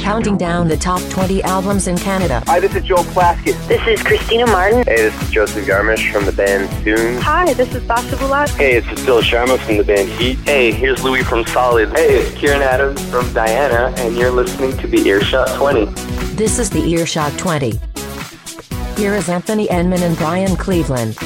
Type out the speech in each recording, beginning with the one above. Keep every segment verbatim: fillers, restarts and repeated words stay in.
counting down the top twenty albums in Canada. Hi, this is Joel Plaskett. This is Christina Martin. Hey, this is Joseph Garmish from the band Soon. Hi, this is Sasha Bulat. Hey, it's Cecilia Sharma from the band Heat. Hey, here's Louis from Solid. Hey, it's Kieran Adams from Diana, and you're listening to the Earshot twenty. This is the Earshot twenty. Here is Anthony Enman and Brian Cleveland.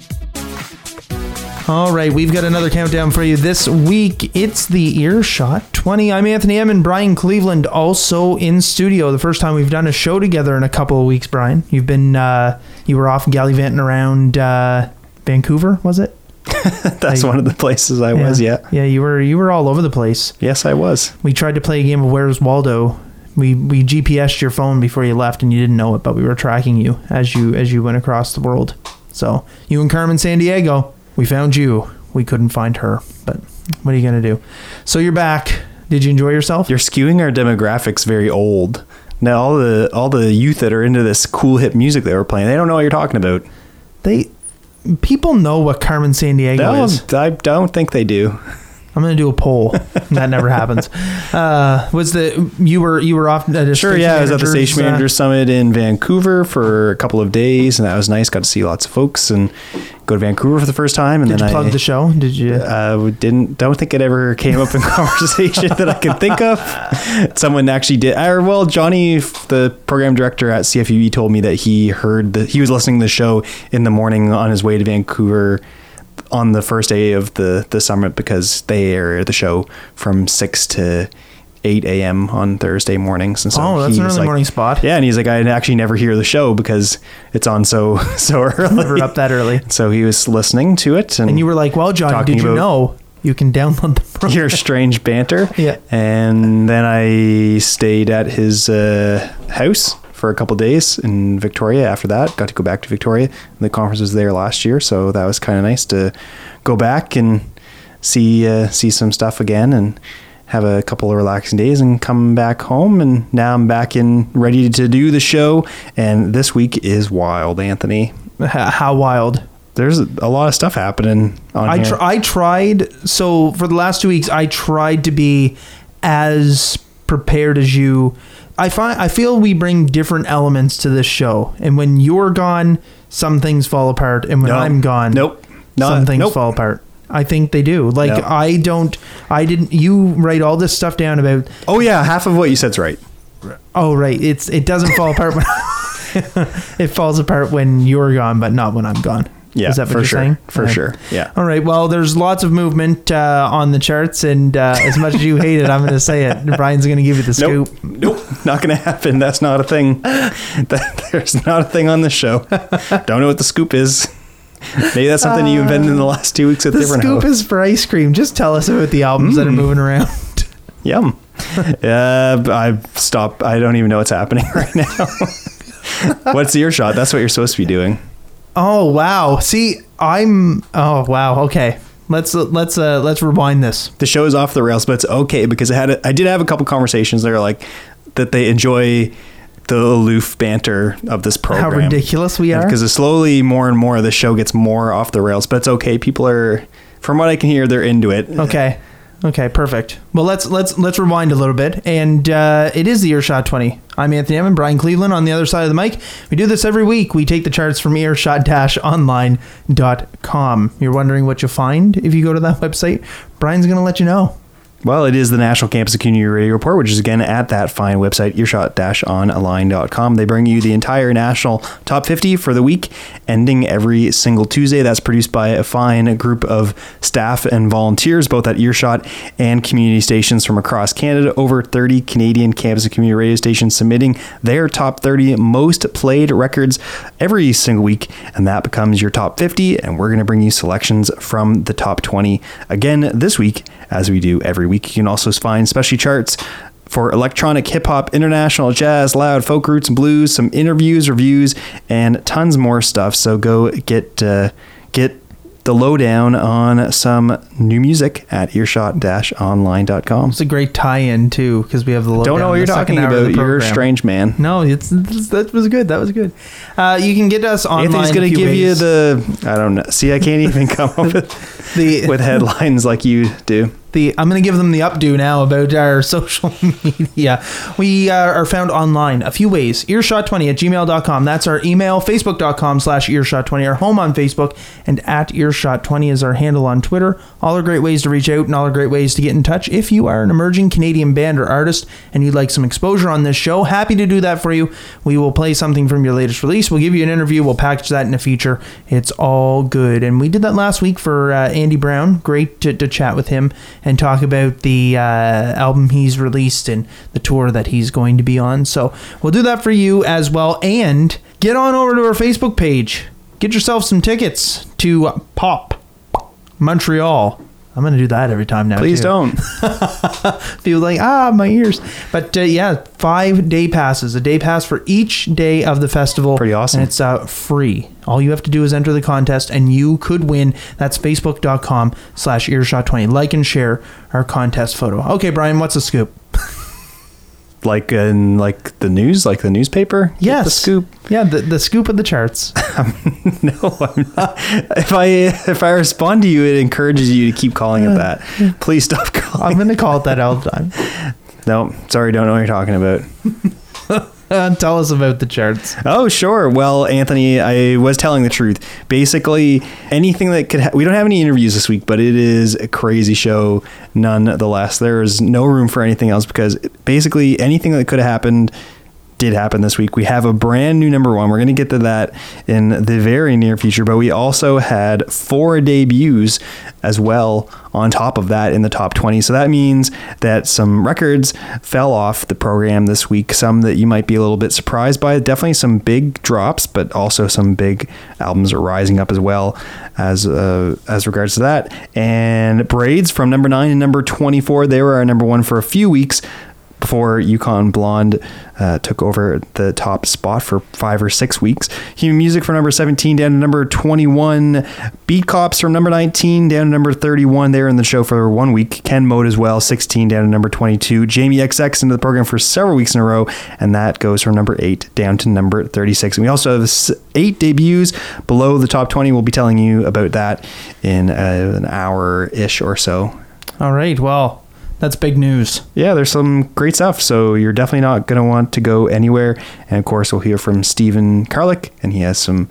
All right, we've got another countdown for you this week. It's the Earshot twenty. I'm Anthony M. and Brian Cleveland, also in studio. The first time we've done a show together in a couple of weeks, Brian. You've been, uh, you were off gallivanting around uh, Vancouver, was it? That's I, one of the places I yeah, was, yeah. Yeah, you were you were all over the place. Yes, I was. We tried to play a game of Where's Waldo. We we G P S'd your phone before you left, and you didn't know it, but we were tracking you as you as you went across the world. So you and Carmen Sandiego. We found you. We couldn't find her, but what are you going to do? So you're back. Did you enjoy yourself? You're skewing our demographics very old. Now all the all the youth that are into this cool hip music that we're playing, they don't know what you're talking about. They people know what Carmen Sandiego no, is. I don't think they do. I'm going to do a poll. That never happens. Uh, was the you were you were off at a sure? Yeah, I was at the Station Manager uh, Summit in Vancouver for a couple of days, and that was nice. Got to see lots of folks and go to Vancouver for the first time. And did then you plug I, the show? Did you? Uh, didn't. Don't think it ever came up in conversation that I can think of. Someone actually did. Or well, Johnny, the program director at C F U E, told me that he heard that he was listening to the show in the morning on his way to Vancouver on the first day of the, the summit, because they air the show from six to eight a.m. on Thursday mornings. And so oh, that's an early like, morning spot. Yeah, and he's like, I actually never hear the show because it's on so so early. Never up that early. So he was listening to it. And, and you were like, well, John, did you know you can download the program? Your strange banter. Yeah. And then I stayed at his uh, house for a couple of days in Victoria. After that, got to go back to Victoria. The conference was there last year, so that was kind of nice to go back and see uh, see some stuff again and have a couple of relaxing days and come back home. And now I'm back in, ready to do the show. And this week is wild, Anthony. How wild? There's a lot of stuff happening on I here. Tr- I tried. So for the last two weeks, I tried to be as prepared as you. I find I feel we bring different elements to this show, and when you're gone, some things fall apart, and when no. I'm gone, nope, Not, some things nope. fall apart. I think they do. Like nope. I don't. I didn't. You write all this stuff down about. Oh yeah, half of what you said's right. Oh right, it's it doesn't fall apart when it falls apart when you're gone, but not when I'm gone. Yeah, is that what for you're sure. saying? For okay. sure. Yeah. All right. Well, there's lots of movement uh, on the charts, and uh, as much as you hate it, I'm going to say it. Brian's going to give you the nope. scoop. Nope. Not going to happen. That's not a thing. That, there's not a thing on this show. Don't know what the scoop is. Maybe that's something uh, you invented in the last two weeks with the different scoop hosts. is for ice cream. Just tell us about the albums mm. that are moving around. Yum. uh, I've stopped. I don't even know what's happening right now. What's the Earshot? That's what you're supposed to be doing. Oh wow! See, I'm. Oh wow. Okay, let's uh, let's uh, let's rewind this. The show is off the rails, but it's okay because I had a, I did have a couple conversations that are like that they enjoy the aloof banter of this program. How ridiculous we are! Because slowly more and more the show gets more off the rails, but it's okay. People are, from what I can hear, they're into it. Okay. Okay, perfect. Well, let's let's let's rewind a little bit, and uh, it is the Earshot twenty. I'm Anthony M. and Brian Cleveland on the other side of the mic. We do this every week. We take the charts from earshot dash online dot com. You're wondering what you'll find if you go to that website? Brian's going to let you know. Well, it is the National Campus Community Radio Report, which is again at that fine website, earshot dash online dot com. They bring you the entire national top fifty for the week, ending every single Tuesday. That's produced by a fine group of staff and volunteers, both at Earshot and community stations from across Canada. Over thirty Canadian campus and community radio stations submitting their top thirty most played records every single week, and that becomes your top fifty, and we're going to bring you selections from the top twenty again this week, as we do every week. You can also find specialty charts for electronic, hip hop, international, jazz, loud, folk, roots, and blues, some interviews, reviews, and tons more stuff. So go get uh, get the lowdown on some new music at earshot dash online dot com. It's a great tie-in too, because we have the lowdown. Don't know what you're talking about. You're a strange man. No, it's, it's that was good. That was good. Uh, you can get us online. Anthony's going to give ways. you the. I don't know. See, I can't even come up with. The with headlines like you do. The, I'm going to give them the updo now about our social media. We uh, are found online a few ways. earshot twenty at gmail dot com. That's our email. Facebook.com slash earshot twenty. Our home on Facebook. And at earshot twenty is our handle on Twitter. All are great ways to reach out and all are great ways to get in touch. If you are an emerging Canadian band or artist and you'd like some exposure on this show, happy to do that for you. We will play something from your latest release. We'll give you an interview. We'll package that in a feature. It's all good. And we did that last week for uh, Andy Brown. Great to, to chat with him and talk about the uh, album he's released and the tour that he's going to be on. So we'll do that for you as well. And get on over to our Facebook page. Get yourself some tickets to Pop Montreal. I'm going to do that every time now. Please too. don't. People like, ah, my ears. But uh, yeah, five day passes. A day pass for each day of the festival. Pretty awesome. And it's uh, free. All you have to do is enter the contest and you could win. That's facebook.com slash earshot 20. Like and share our contest photo. Okay, Brian, what's the scoop? Like in like the news, like the newspaper? Get Yes. the scoop. Yeah, the, the scoop of the charts. No, I'm not. If I if I respond to you, it encourages you to keep calling it that. Please stop calling. I'm going to call it that all the time. No, sorry, don't know what you're talking about. Uh, tell us about the charts. Oh, sure. Well, Anthony, I was telling the truth. Basically, anything that could... Ha- we don't have any interviews this week, but it is a crazy show nonetheless. There is no room for anything else because basically anything that could have happened did happen this week. We have a brand new number one. We're going to get to that in the very near future, but we also had four debuts as well on top of that in the top twenty. So that means that some records fell off the program this week, some that you might be a little bit surprised by. Definitely some big drops, but also some big albums are rising up as well as uh, as regards to that. And Braids from number nine and number twenty-four, they were our number one for a few weeks before Yukon Blonde uh, took over the top spot for five or six weeks. Human Music from number seventeen down to number twenty-one. Beat Cops from number nineteen down to number thirty-one. They were in the show for one week. Ken Mode as well, sixteen down to number twenty-two. Jamie X X into the program for several weeks in a row, and that goes from number eight down to number thirty-six. And we also have eight debuts below the top twenty. We'll be telling you about that in uh, an hour-ish or so. All right, well, that's big news. Yeah, there's some great stuff, so you're definitely not going to want to go anywhere. And of course, we'll hear from Stephen Karlik, and he has some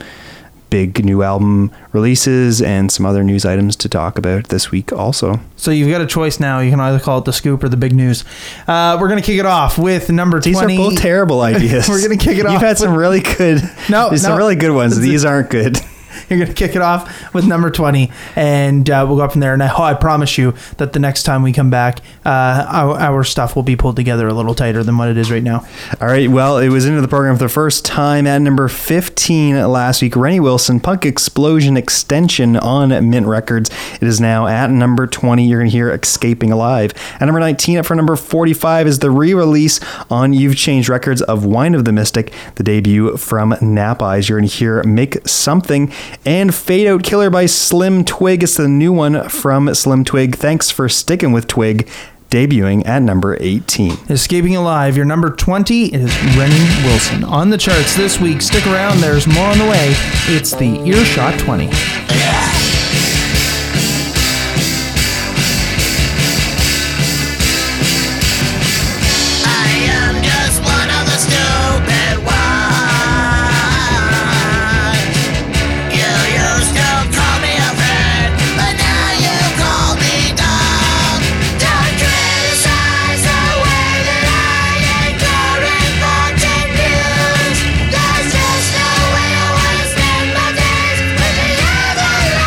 big new album releases and some other news items to talk about this week also. So you've got a choice now. You can either call it the scoop or the big news. Uh, we're going to kick it off with number These twenty. are both terrible ideas. We're going to kick it You've off. You've had some really good... No, There's no. some really good ones. These aren't good. You're going to kick it off with number twenty, and uh, we'll go up from there. And I, I promise you that the next time we come back, uh, our, our stuff will be pulled together a little tighter than what it is right now. All right. Well, it was into the program for the first time at number fifteen last week. Rennie Wilson, Punk Explosion Extension on Mint Records. It is now at number twenty. You're going to hear Escaping Alive. At number nineteen, up for number forty-five, is the re-release on You've Changed Records of Wine of the Mystic, the debut from Nap Eyes. You're going to hear Make Something. And Fade Out Killer by Slim Twig. It's the new one from Slim Twig. Thanks for sticking with Twig, debuting at number eighteen. Escaping Alive, your number twenty is Rennie Wilson. On the charts this week, stick around, there's more on the way. It's the Earshot twenty. There's just no way I wanna spend my days with the other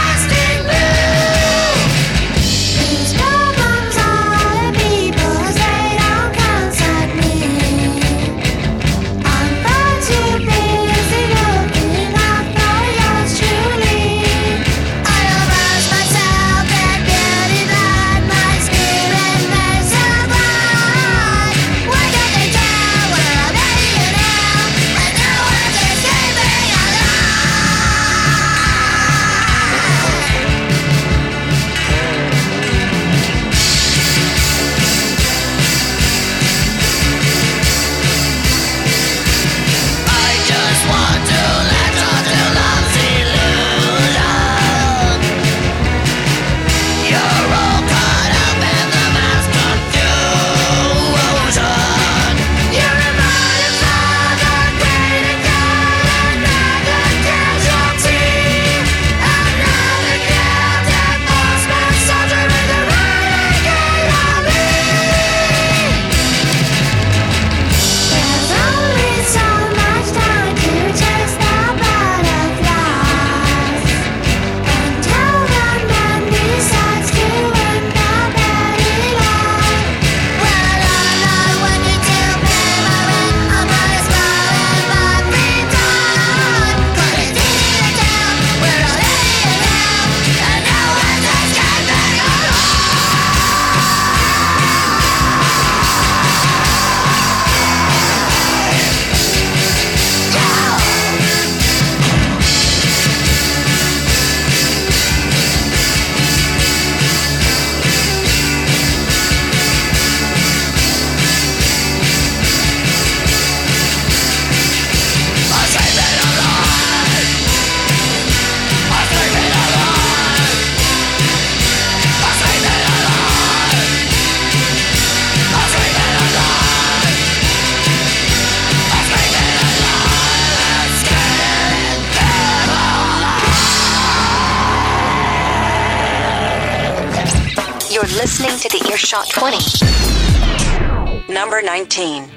listening to the Earshot twenty. Number nineteen.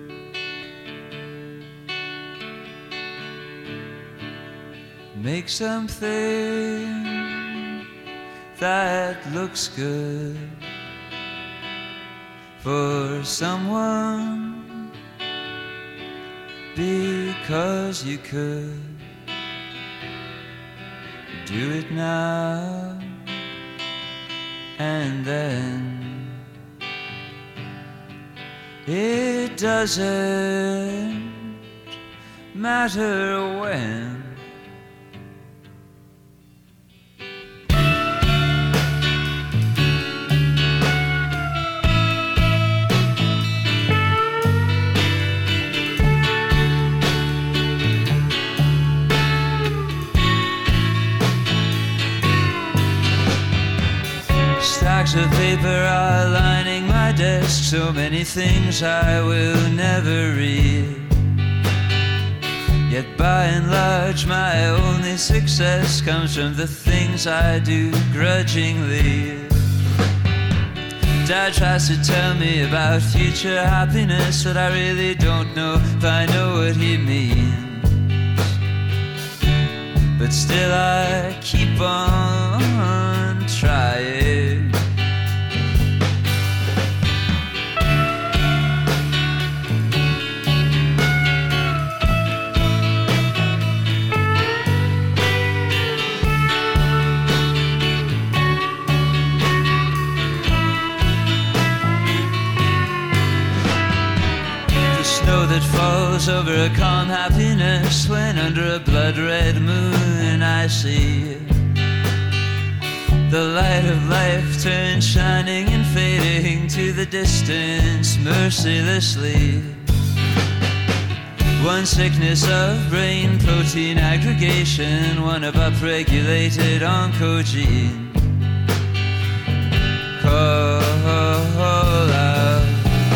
Make something that looks good for someone because you could. Do it now and then. It doesn't matter when. Stacks of paper are lining my desk, so many things I will never read. Yet by and large my only success comes from the things I do grudgingly. Dad tries to tell me about future happiness, but I really don't know if I know what he means. But still I keep on trying. That falls over a calm happiness when under a blood-red moon I see the light of life turn shining and fading to the distance mercilessly. One sickness of brain protein aggregation, one of upregulated oncogene. Call out.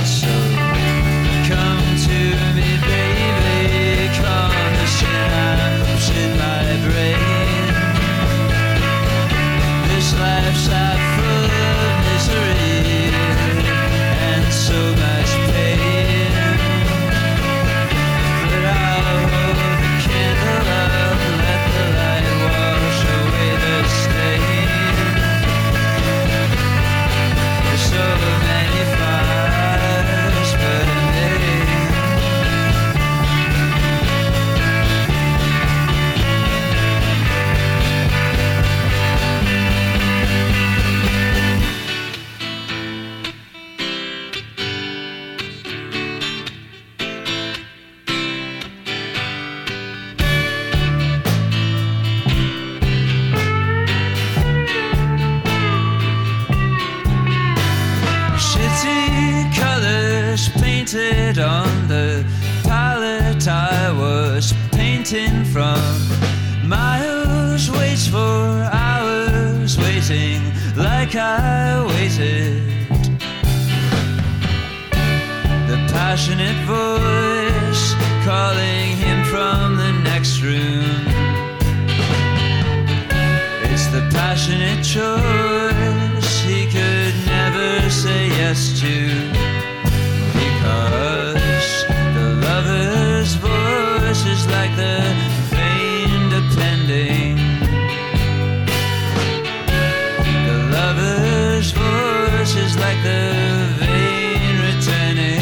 Life's half full of misery and so much pain, but I'll hold the candle up, let the light wash away the stain. There's so many fires burning. Painted on the palette I was painting from. Miles waits for hours waiting like I waited. The passionate voice calling him from the next room. It's the passionate choice he could never say yes to. Because the lover's voice is like the vein depending. The lover's voice is like the vein returning.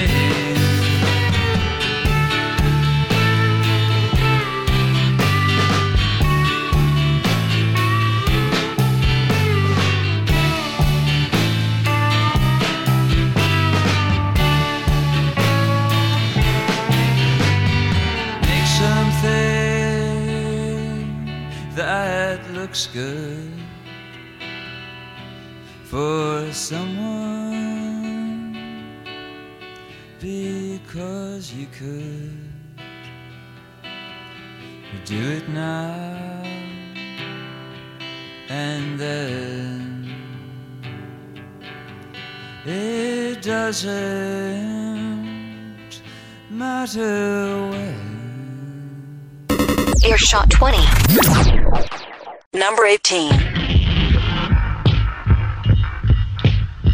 That looks good for someone because you could. Do it now and then. It doesn't matter when. Earshot twenty. Number eighteen.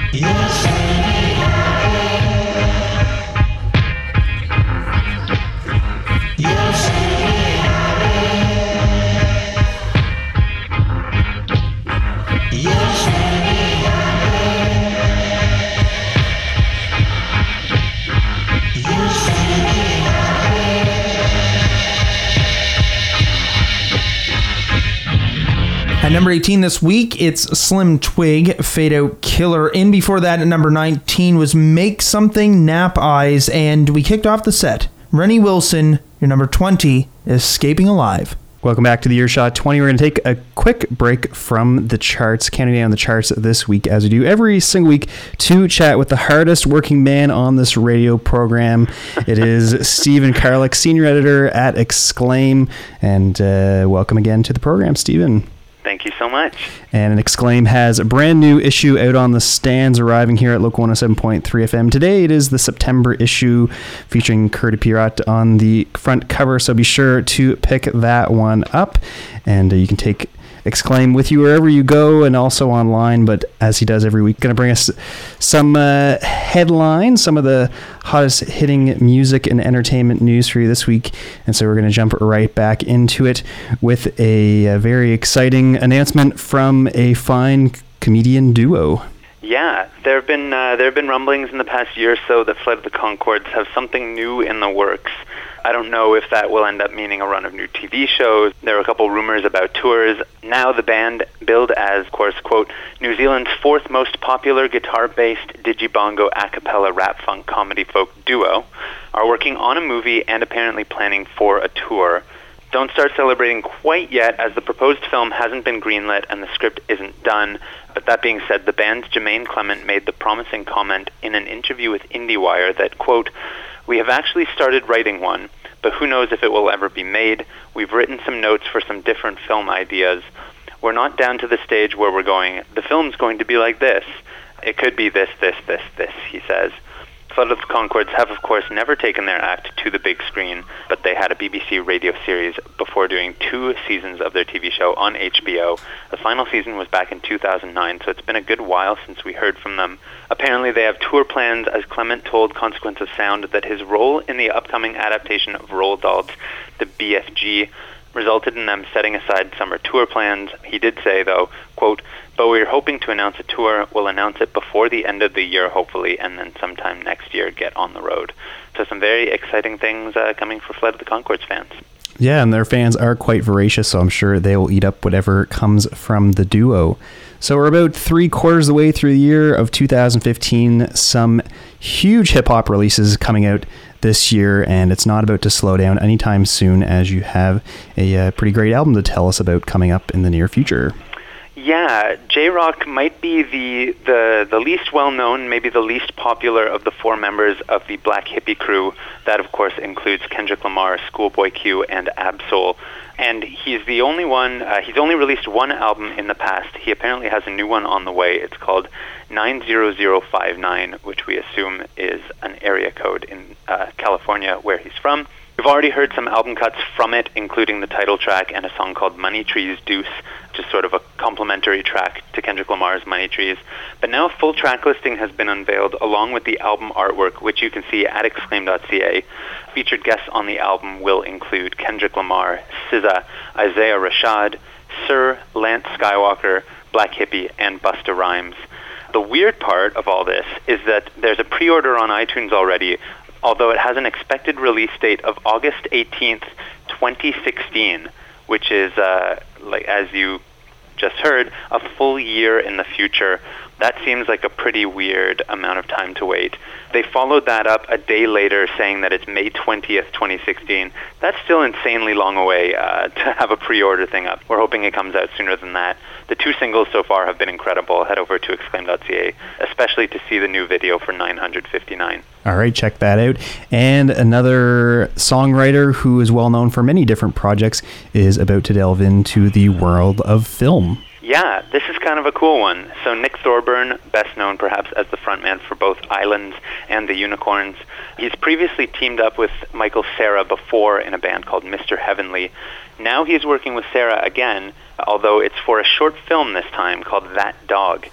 At number eighteen this week, it's Slim Twig, Fade Out Killer. In before that, at number nineteen, was Make Something, Nap Eyes. And we kicked off the set. Rennie Wilson, your number twenty, Escaping Alive. Welcome back to the Earshot twenty. We're going to take a quick break from the charts, counting down the charts this week, as we do every single week, to chat with the hardest working man on this radio program. It is Stephen Karlik, senior editor at Exclaim. And uh, welcome again to the program, Stephen. Thank you so much. And Exclaim has a brand new issue out on the stands, arriving here at Local one oh seven point three F M. Today it is the September issue, featuring Curtis Pierrot on the front cover, so be sure to pick that one up. And uh, you can take Exclaim with you wherever you go, and also online. But as he does every week, going to bring us some uh, headlines, some of the hottest hitting music and entertainment news for you this week. And so we're going to jump right back into it with a, a very exciting announcement from a fine comedian duo. Yeah, there have been uh, there have been rumblings in the past year or so that Flight of the Conchords have something new in the works. I don't know if that will end up meaning a run of new T V shows. There are a couple rumors about tours. Now the band, billed as, of course, quote, New Zealand's fourth most popular guitar-based digibongo a cappella rap funk comedy folk duo, are working on a movie and apparently planning for a tour. Don't start celebrating quite yet, as the proposed film hasn't been greenlit and the script isn't done. But that being said, the band's Jermaine Clement made the promising comment in an interview with IndieWire that, quote, we have actually started writing one, but who knows if it will ever be made. We've written some notes for some different film ideas. We're not down to the stage where we're going, the film's going to be like this. It could be this, this, this, this, he says. Flood of the Conchords have, of course, never taken their act to the big screen, but they had a B B C radio series before doing two seasons of their T V show on H B O. The final season was back in two thousand nine, so it's been a good while since we heard from them. Apparently they have tour plans, as Clement told Consequence of Sound that his role in the upcoming adaptation of Roald Dahl's The B F G resulted in them setting aside summer tour plans. He did say, though, quote, but we're hoping to announce a tour. We'll announce it before the end of the year, hopefully, and then sometime next year get on the road. So some very exciting things uh, coming for Flight of the Conchords fans. Yeah, and their fans are quite voracious, so I'm sure they will eat up whatever comes from the duo. So we're about three quarters of the way through the year of two thousand fifteen. Some huge hip-hop releases coming out this year, and it's not about to slow down anytime soon, as you have a uh, pretty great album to tell us about coming up in the near future. Yeah, J-Rock might be the, the, the least well-known, maybe the least popular of the four members of the Black Hippie crew. That, of course, includes Kendrick Lamar, Schoolboy Q, and Ab-Soul. And he's the only one, uh, he's only released one album in the past. He apparently has a new one on the way. It's called nine zero zero five nine, which we assume is an area code in uh, California, where he's from. We've already heard some album cuts from it, including the title track and a song called Money Trees Deuce, which is sort of a complimentary track to Kendrick Lamar's Money Trees. But now a full track listing has been unveiled, along with the album artwork, which you can see at exclaim dot c a. Featured guests on the album will include Kendrick Lamar, S Z A, Isaiah Rashad, Sir, Lance Skywalker, Black Hippie, and Busta Rhymes. The weird part of all this is that there's a pre-order on iTunes already, although it has an expected release date of August eighteenth, twenty sixteen, which is, uh, like as you just heard, a full year in the future. That seems like a pretty weird amount of time to wait. They followed that up a day later, saying that it's May twentieth, twenty sixteen. That's still insanely long away uh, to have a pre-order thing up. We're hoping it comes out sooner than that. The two singles so far have been incredible. Head over to exclaim dot c a, especially to see the new video for nine hundred fifty-nine. All right, check that out. And another songwriter who is well known for many different projects is about to delve into the world of film. Yeah, this is kind of a cool one. So Nick Thorburn, best known perhaps as the frontman for both Islands and the Unicorns, he's previously teamed up with Michael Cera before in a band called Mister Heavenly. Now he's working with Cera again, although it's for a short film this time called That Dog.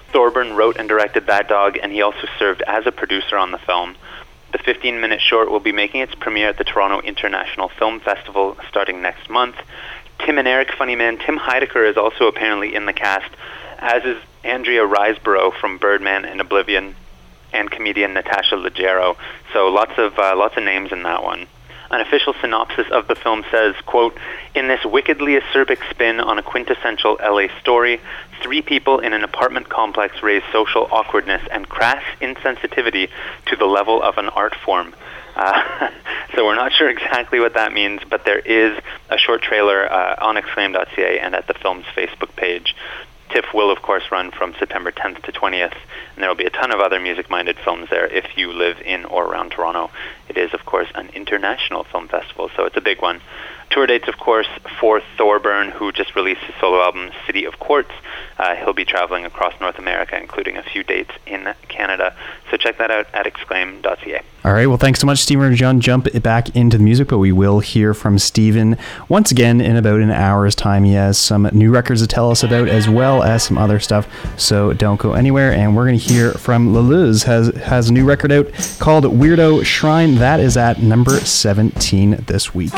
Thorburn wrote and directed Bad Dog, and he also served as a producer on the film. The fifteen-minute short will be making its premiere at the Toronto International Film Festival starting next month. Tim and Eric Funny Man, Tim Heidecker is also apparently in the cast, as is Andrea Riseborough from Birdman and Oblivion, and comedian Natasha Leggero. So lots of uh, lots of names in that one. An official synopsis of the film says, quote, "In this wickedly acerbic spin on a quintessential L A story, three people in an apartment complex raise social awkwardness and crass insensitivity to the level of an art form." Uh, so we're not sure exactly what that means, but there is a short trailer uh, on exclaim dot c a and at the film's Facebook page. TIFF will, of course, run from September tenth to twentieth, and there will be a ton of other music-minded films there if you live in or around Toronto. It is, of course, an international film festival, so it's a big one. Tour dates, of course, for Thorburn, who just released his solo album, City of Quartz. Uh, he'll be traveling across North America, including a few dates in Canada. So check that out at exclaim dot c a. All right. Well, thanks so much, Stephen. We're going to jump back into the music, but we will hear from Stephen once again in about an hour's time. He has some new records to tell us about, as well as some other stuff. So don't go anywhere. And we're going to hear from Leluz. Has has a new record out called Weirdo Shrine. That is at number seventeen this week.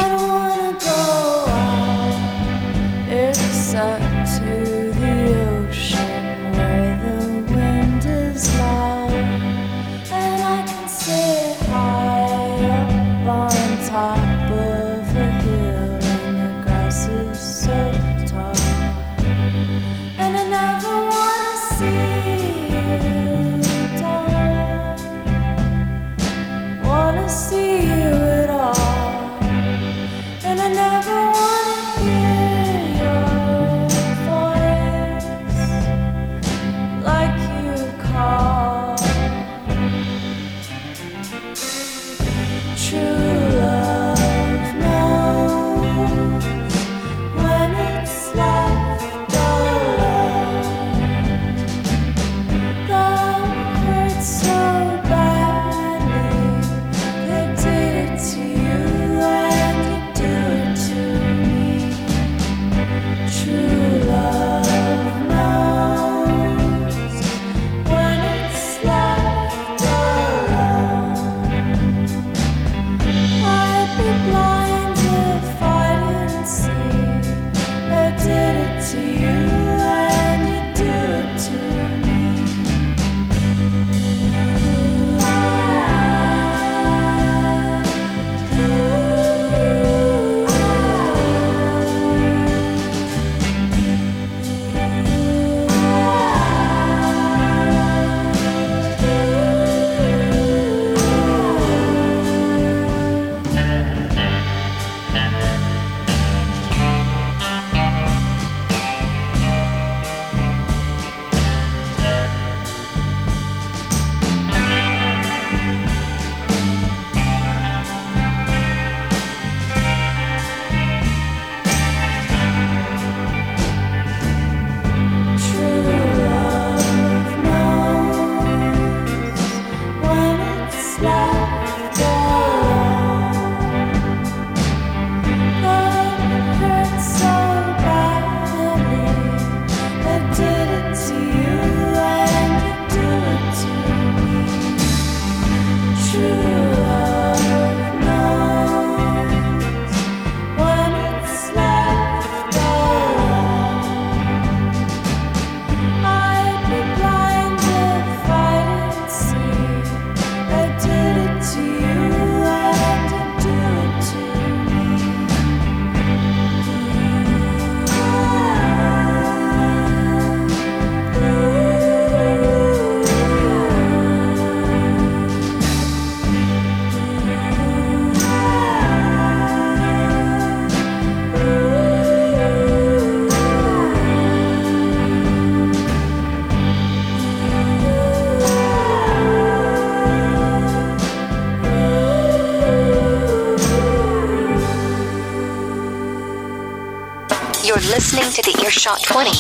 You're listening to the Earshot twenty.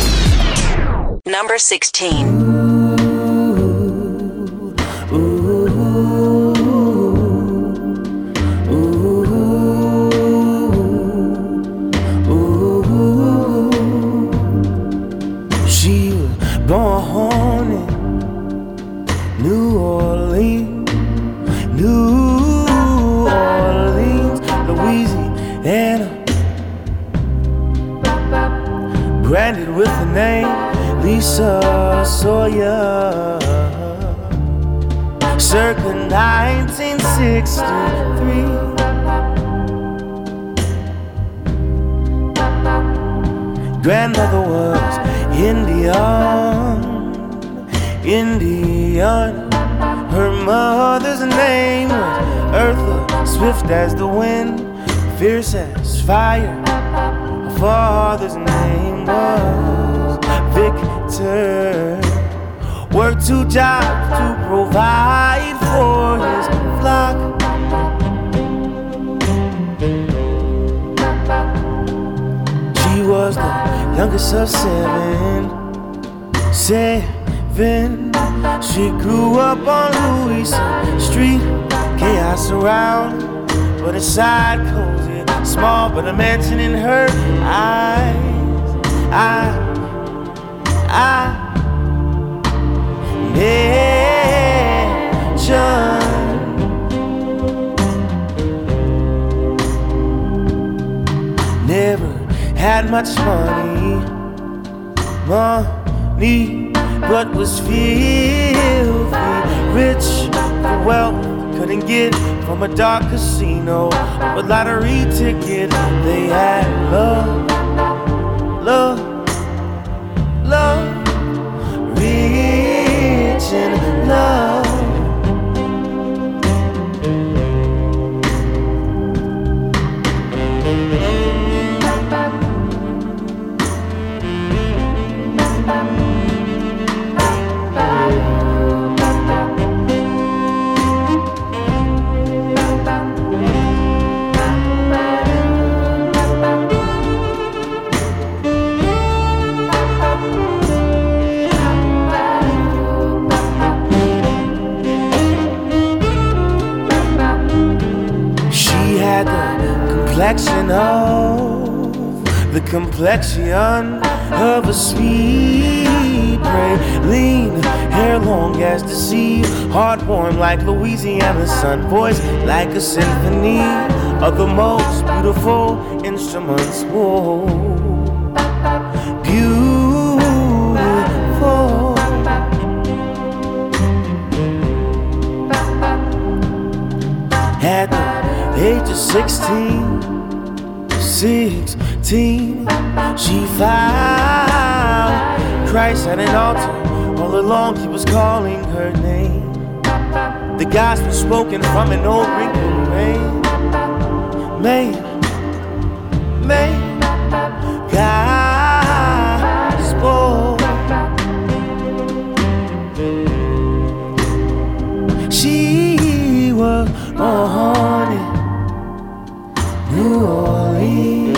Number sixteen. She was born home New Orleans, New Orleans, Louisiana. Branded with the name Lisa Sawyer. Circa nineteen sixty-three. Grandmother was Indian, Indian. Her mother's name was Eartha, swift as the wind, fierce as fire. Her father's name was Victor. Worked two jobs to provide for his flock. She was the youngest of seven, seven. She grew up on Louisa Street, chaos around, but inside cozy, small, but a mansion in her eyes. I, I, mansion. Never had much money, money, but was filthy rich for wealth. Couldn't get from a dark casino or a lottery ticket. They had love, love, love, rich in love. Complexion of the complexion of a sweet prey, lean hair long as the sea, heart warm like Louisiana sun, voice like a symphony of the most beautiful instruments. Whoa, beautiful. At the age of sixteen, sixteen, she found Christ at an altar. All along he was calling her name. The gospel spoken from an old wrinkled man. Man, man, gospel. She was born in New Orleans.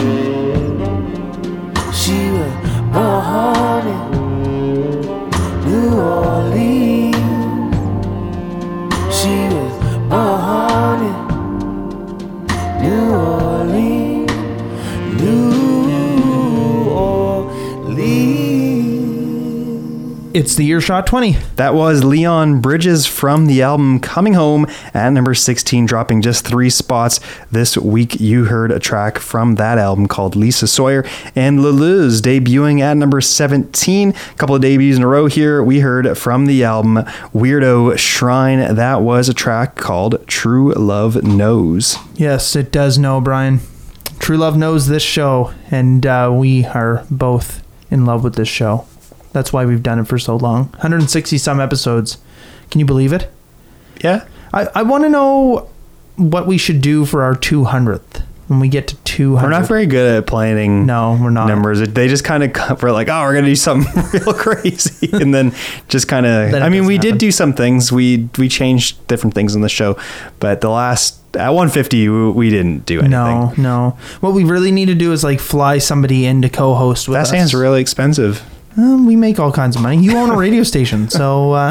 She was born in New Orleans. She was born in New Orleans. New Orleans. It's the Earshot twenty. That was Leon Bridges from the album Coming Home at number sixteen, dropping just three spots this week. You heard a track from that album called Lisa Sawyer, and Leluz debuting at number seventeen. A couple of debuts in a row here. We heard from the album Weirdo Shrine. That was a track called True Love Knows. Yes, it does know, Brian. True Love knows this show, and uh, we are both in love with this show. That's why we've done it for so long. one hundred sixty some episodes. Can you believe it? Yeah. I, I want to know what we should do for our two hundredth when we get to two hundred. We're not very good at planning no, we're not. numbers. They just kind of we're like, oh, we're going to do something real crazy. And then just kind of, I mean, we happen. did do some things. We we changed different things in the show. But the last, at one fifty, we didn't do anything. No, no. What we really need to do is like fly somebody in to co-host with that us. That sounds really expensive. Um, we make all kinds of money. You own a radio station, so uh,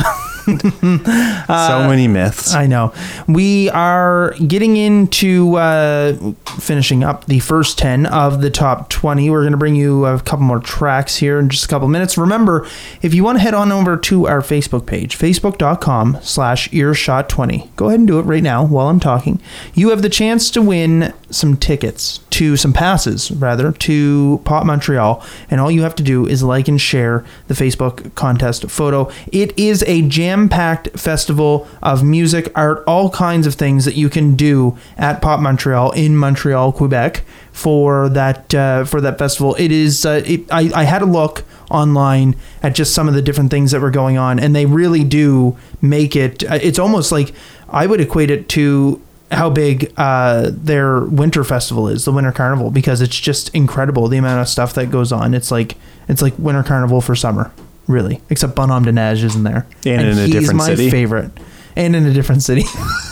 uh, so many myths. I know. We are getting into uh, finishing up the first ten of the top twenty. We're going to bring you a couple more tracks here in just a couple minutes. Remember, if you want to head on over to our Facebook page, facebook.com slash earshot20. Go ahead and do it right now while I'm talking. You have the chance to win some tickets to some passes, rather, to Pop Montreal. And all you have to do is like and share the Facebook contest photo. It is a jam-packed festival of music, art, all kinds of things that you can do at Pop Montreal in Montreal, Quebec for that uh, for that festival. It is. Uh, it, I, I had a look online at just some of the different things that were going on, and they really do make it. It's almost like I would equate it to how big uh, their winter festival is, the Winter Carnival, because it's just incredible the amount of stuff that goes on. It's like it's like Winter Carnival for summer, really. Except Bonhomme de Neige isn't there, and, and in a he's different my city. favorite, and in a different city.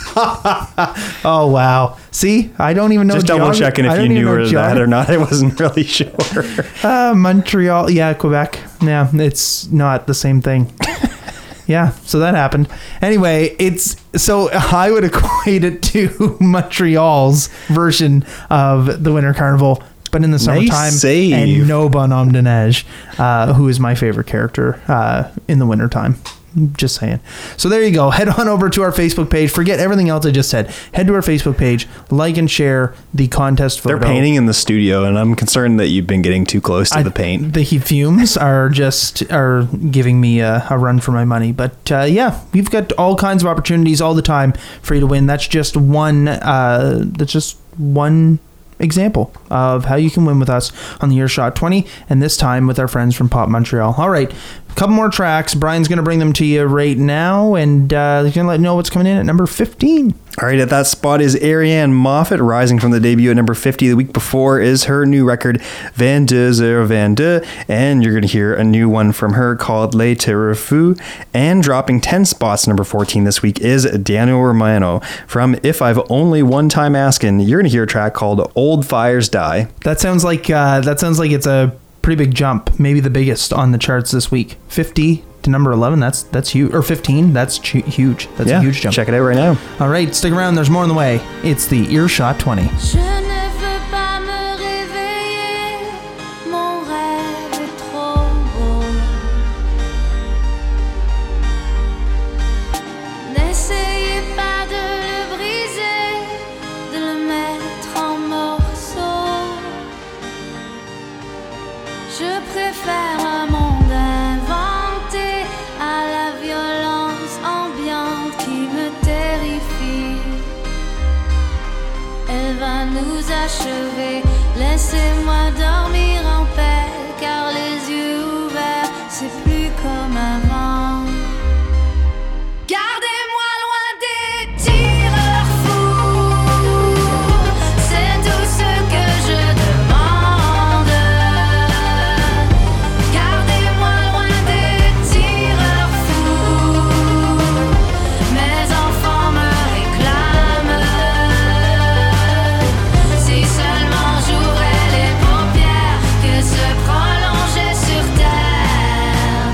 Oh wow! See, I don't even know. Just double geog- checking I if don't you even knew know where geog- that or not. I wasn't really sure. Uh, Montreal, yeah, Quebec. Yeah, it's not the same thing. Yeah, so that happened. Anyway, it's so I would equate it to Montreal's version of the Winter Carnival, but in the summertime, save. and no Bonhomme de Neige, uh, who is my favorite character uh, in the wintertime. Just saying. So there you go. Head on over to our Facebook page. Forget everything else I just said. Head to our Facebook page, like and share the contest photo. They're painting in the studio, and I'm concerned that you've been getting too close to I- the paint. The fumes are just are giving me a, a run for my money. But uh, yeah, we've got all kinds of opportunities all the time for you to win. That's just one. Uh, that's just one example of how you can win with us on the Earshot twenty, and this time with our friends from Pop Montreal. All right, a couple more tracks. Brian's going to bring them to you right now, and uh, he's going to let you know what's coming in at number fifteen. All right, at that spot is Ariane Moffat, rising from the debut at number fifty. The week before is her new record, vingt-deux heures vingt-deux, and you're going to hear a new one from her called Les Terreux Fous. And dropping ten spots, number fourteen this week, is Daniel Romano from If I've Only One Time Askin'. You're going to hear a track called Old Fires Die. That sounds like uh, that sounds like it's a pretty big jump, maybe the biggest on the charts this week. fifty to number eleven, that's that's huge, or fifteen, that's hu- huge. That's yeah, a huge jump. Check it out right now. All right, stick around. There's more on the way. It's the Earshot twenty. Je ne veux pas me réveiller, mon rêve est trop beau. N'essayez pas de le briser, de le mettre en morceaux. Je préfère un monde inventé à la violence ambiante qui me terrifie. Elle va nous achever, laissez-moi dormir en paix, car les yeux ouverts, c'est plus comme avant. Gardez-moi loin des tireurs fous, c'est tout ce que je demande. Gardez-moi loin des tireurs fous, mes enfants me réclament. Si seulement j'ouvrais les paupières, que se prolongeait sur terre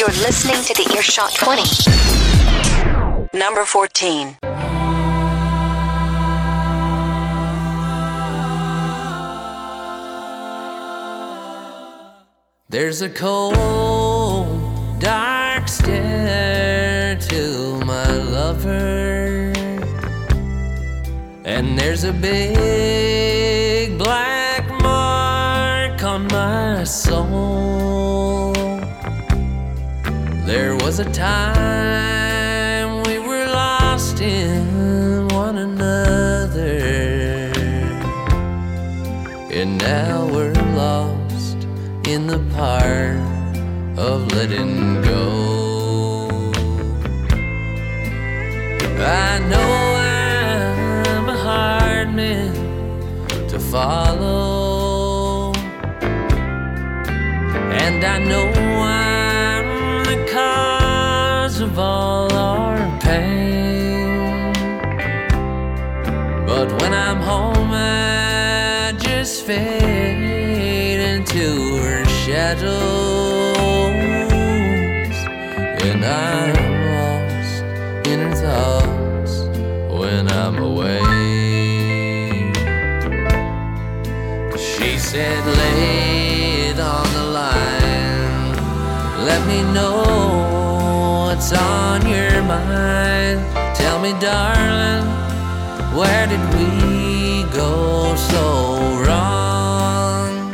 You're listening to the Earshot twenty. Number fourteen. There's a cold, dark stare to my lover, and there's a big black mark on my soul. There was a time we were lost in one another, and now we're lost in the part of letting go. I know I'm a hard man to follow, and I know I'm the cause of all our pain. But when I'm home, I just fade into her shadows, and I'm lost in her thoughts when I'm away. She said, lay it on the line, let me know what's on your mind. Tell me, darling, where did we go so wrong?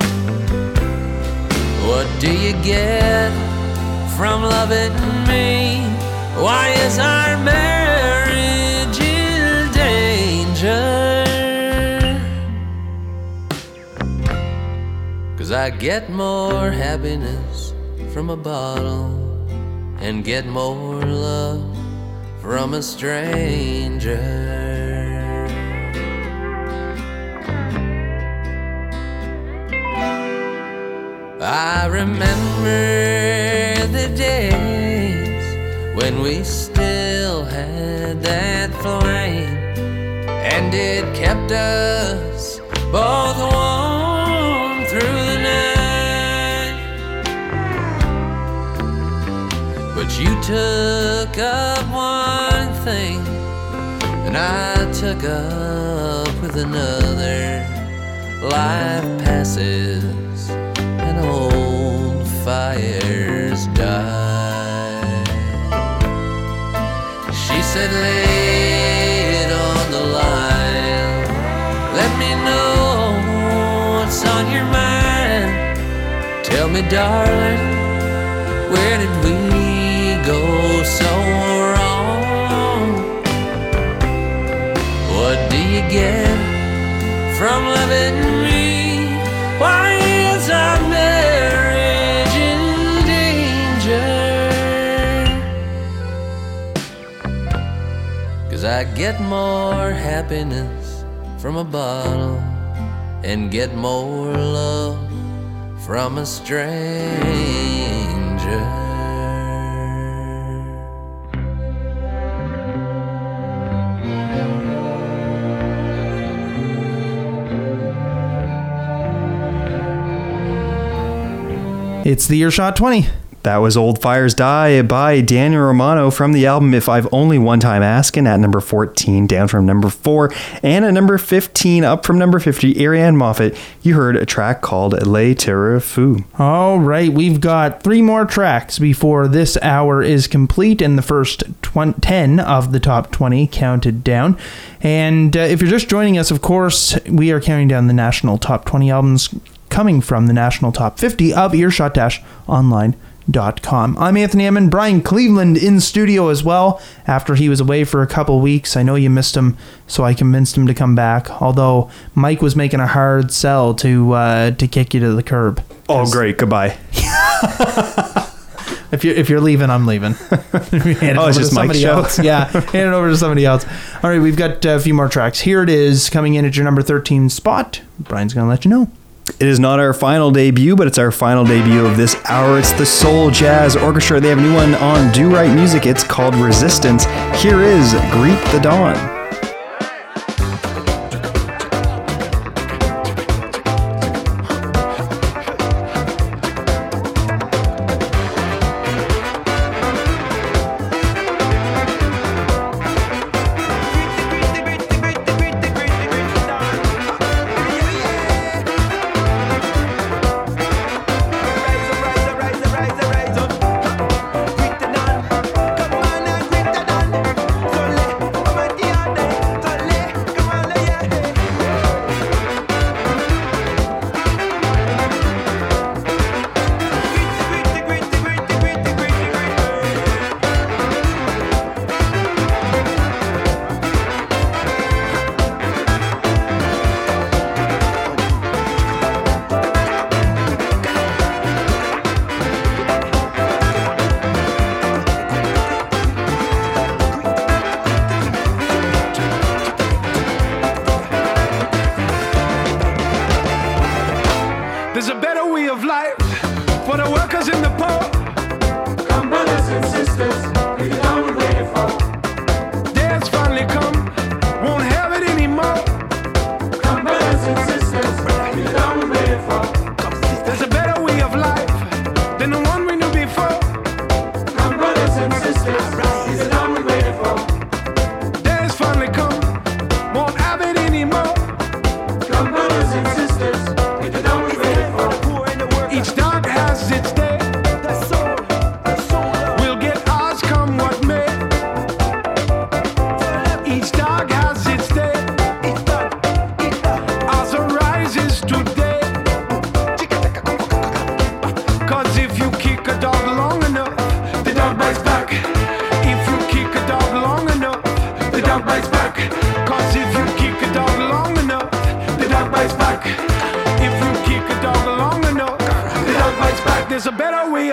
What do you get from loving me? Why is our marriage in danger? 'Cause I get more happiness from a bottle and get more love from a stranger. I remember the days when we still had that flame, and it kept us both warm through the night. But you took up one thing, and I took up with another. Life passes, old fires die. She said, lay it on the line, let me know what's on your mind. Tell me, darling, where did we go so wrong? What do you get from loving me? Why is our marriage in danger? 'Cause I get more happiness from a bottle and get more love from a stranger. It's the Earshot twenty. That was Old Fires Die by Daniel Romano from the album If I've Only One Time Askin' at number fourteen, down from number four. And at number fifteen, up from number fifty, Ariane Moffat, you heard a track called Les Terreux Fous. All right, we've got three more tracks before this hour is complete and the first twenty, ten of the top twenty counted down. And uh, if you're just joining us, of course, we are counting down the national top twenty albums coming from the national top fifty of earshot online dot com. I'm Anthony Emmon, Brian Cleveland in studio as well after he was away for a couple weeks. I know you missed him, so I convinced him to come back, although Mike was making a hard sell to uh, to kick you to the curb. Oh, great. Goodbye. If you're, if you're leaving, I'm leaving. Hand oh, it's just Mike's show? Else. Yeah, hand it over to somebody else. All right, we've got a few more tracks. Here it is, coming in at your number thirteen spot. Brian's going to let you know. It is not our final debut, but it's our final debut of this hour. It's the Soul Jazz Orchestra. They have a new one on Do Right Music. It's called Resistance. Here is Greet the Dawn.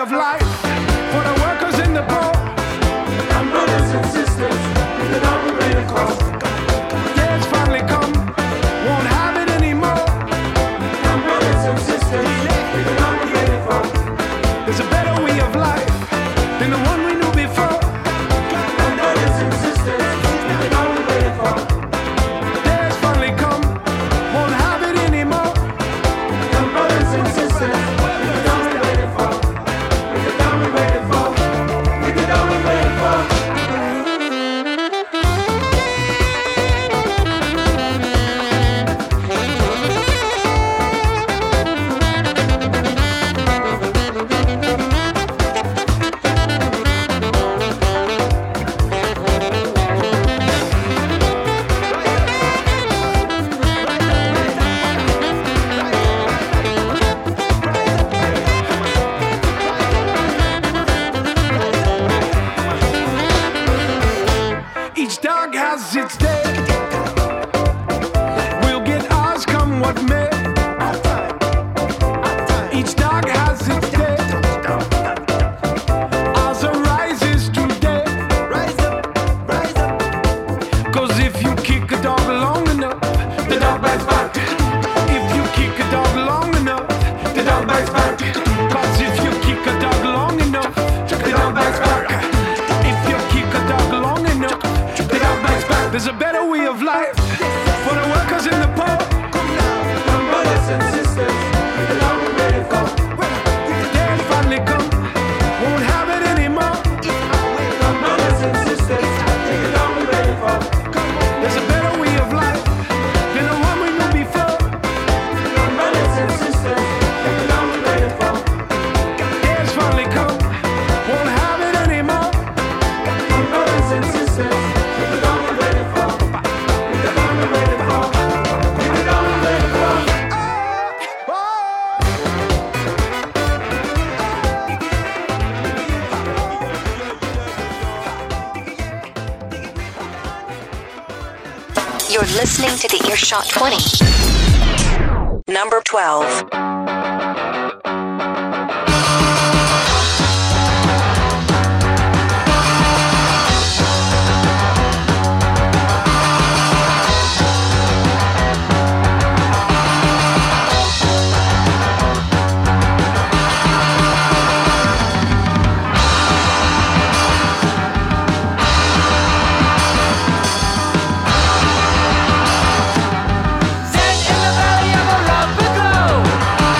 of life for the workers and the poor. And brothers and sisters, in the non-related cause. Yeah, it's finally come, won't have it anymore. And brothers and sisters, in the non-related cause. There's a better way of life than the one we knew before. And brothers and sisters, in the non-related cause. Yeah, it's finally come, won't have it anymore. And brothers and sisters, in the non-related cause. In the non-related cause. In the non-related cause. Each dog has its day. We'll get ours come what may. Each dog has its day. Ours arises today. Rise up, rise up. Cause if you kick a dog long enough, the dog bites back. If you kick a dog long enough, the dog bites back. Cause if you kick a dog long enough, the dog bites back. If you kick a dog long enough, the dog bites back. There's a better way of life for the workers and the poor. Come brothers and sisters, the dog is ready for. The day finally come, won't have it anymore. Come brothers and sisters, the dog is ready for. There's a better way of life than the one we knew before. Come brothers and sisters, the dog is ready for. The day finally come, won't have it anymore. Come brothers and sisters, the dog is ready for. The dog is ready for. The dog is ready for. You're listening to the Earshot twenty. Number twelve. In the valley of a rough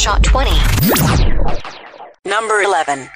Earshot twenty. Number eleven.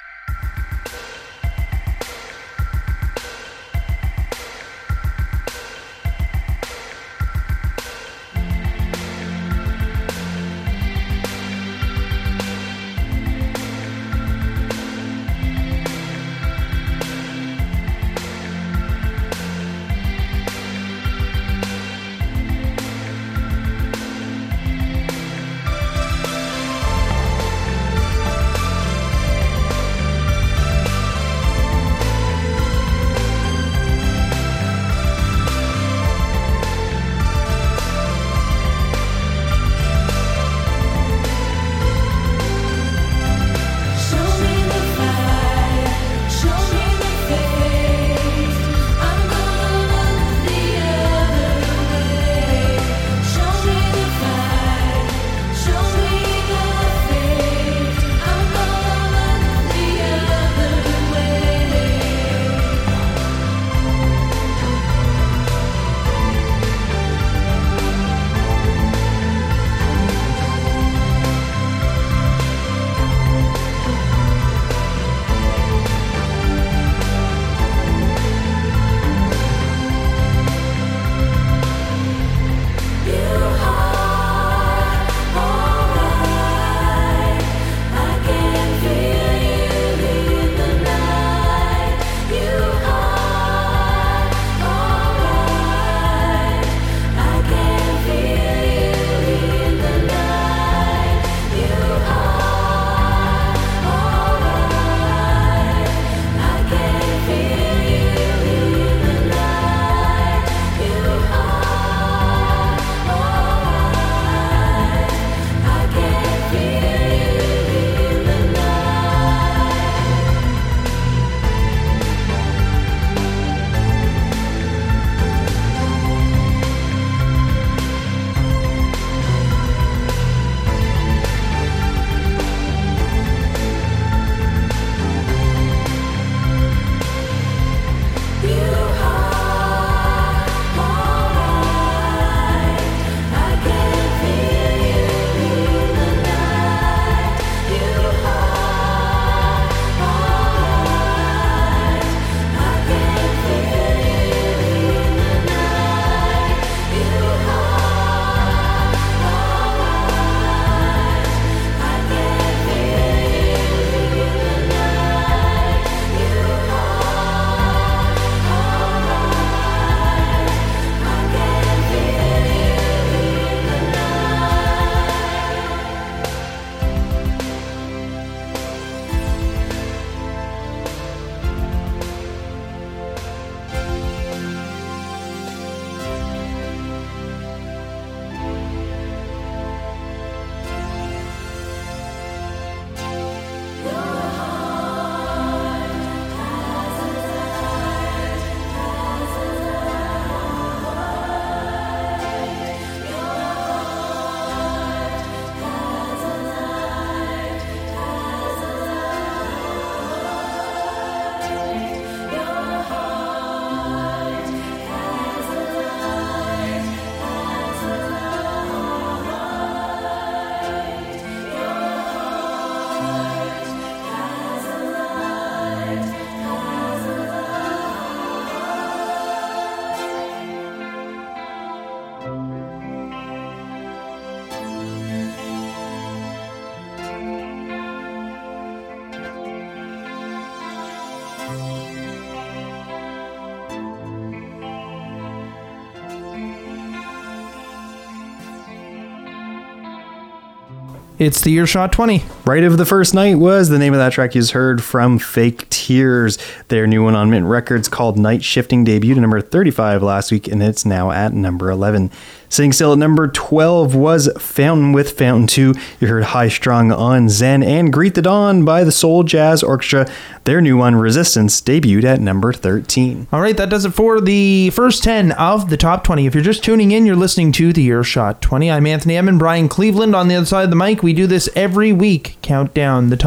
It's the Earshot twenty. Right of the First Night was the name of that track you just heard from Fake Tears. Their new one on Mint Records called Night Shifting debuted at number thirty-five last week, and it's now at number eleven. Sitting still at number twelve was Fountain with Fountain two. You heard High Strung on Zen, and Greet the Dawn by the Soul Jazz Orchestra. Their new one, Resistance, debuted at number thirteen. All right, that does it for the first ten of the top twenty. If you're just tuning in, you're listening to the Earshot twenty. I'm Anthony Emmon, Brian Cleveland on the other side of the mic. We do this every week, count down the top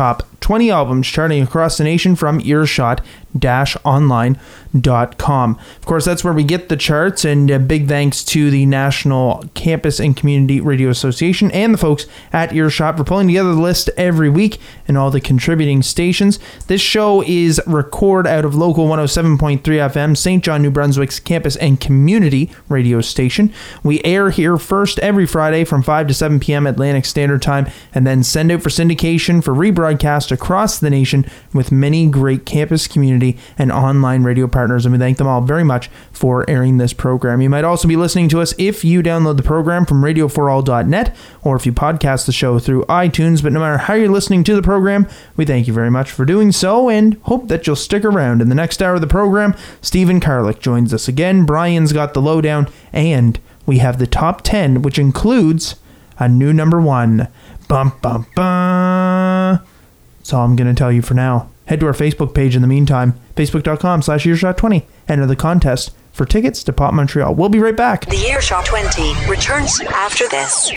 twenty albums charting across the nation from earshot dash online dot com. Of course, that's where we get the charts, and uh, big thanks to the National Campus and Community Radio Association and the folks at Earshot for pulling together the list every week and all the contributing stations. This show is recorded out of local one oh seven point three F M, Saint John, New Brunswick's campus and community radio station. We air here first every Friday from five to seven p.m. Atlantic Standard Time, and then send out for syndication for rebroadcast across the nation with many great campus, community, and online radio partners, and we thank them all very much for airing this program. You might also be listening to us if you download the program from radio for all dot net or if you podcast the show through iTunes, but no matter how you're listening to the program, we thank you very much for doing so and hope that you'll stick around. In the next hour of the program, Stephen Karlik joins us again. Brian's got the lowdown, and we have the top ten, which includes a new number one. Bum, bum, bum. That's all I'm going to tell you for now. Head to our Facebook page in the meantime, facebook.com slash earshot 20. Enter the contest for tickets to Pop Montreal. We'll be right back. The Earshot twenty returns after this.